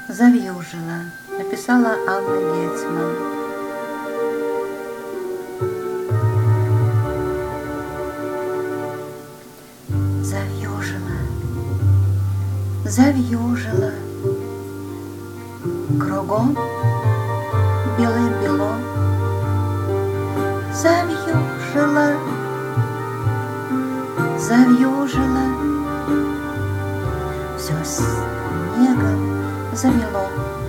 Завьюжило, написала Анна Гетман. Завьюжило, завьюжило, кругом белым-бело. Завьюжило, завьюжило, все снегом замело.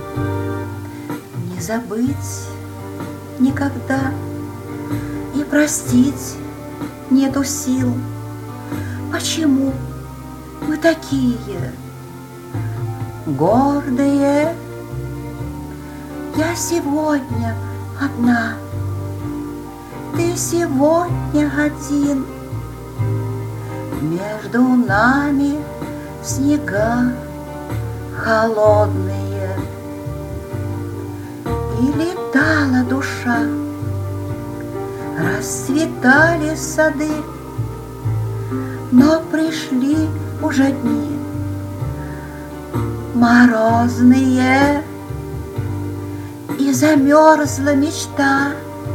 Не забыть никогда и простить нету сил. Почему мы такие гордые? Я сегодня одна, ты сегодня один. Между нами снега холодные. И летала душа, расцветали сады, но пришли уже дни морозные, и замерзла мечта,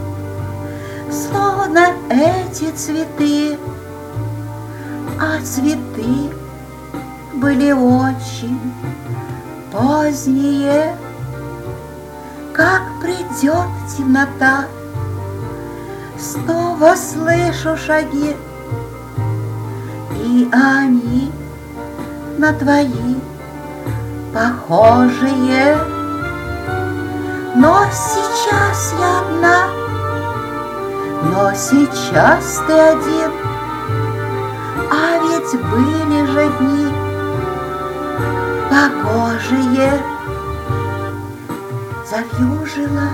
словно эти цветы. А цветы были очень поздние. Как придет темнота, снова слышу шаги, и они на твои похожие. Но сейчас я одна, но сейчас ты один. А ведь были же дни погожие. Завьюжило,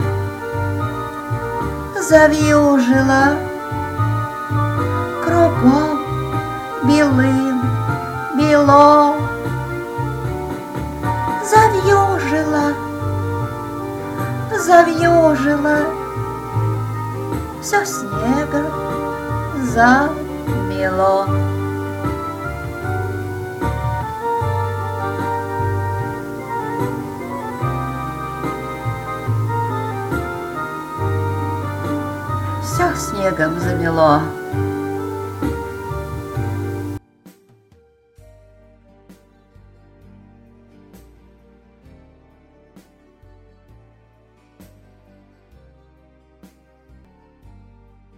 завьюжило, кругом белым-бело. Завьюжило, завьюжило, все снегом замело. Все снегом замело.